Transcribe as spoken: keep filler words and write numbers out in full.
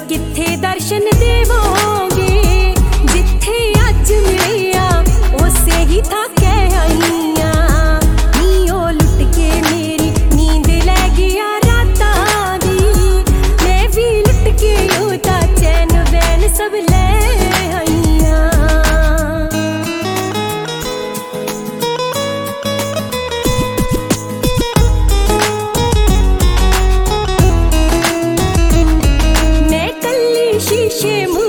किथे दर्शन देवोगे। जिथे अज मिलिया उसे ही था कह आईया। नी ओ लुट के मेरी नींद लै गया रातां दी। मैं भी लुट के ओदा चैन वैन सब ले आईया। मैं कल्ली शीशे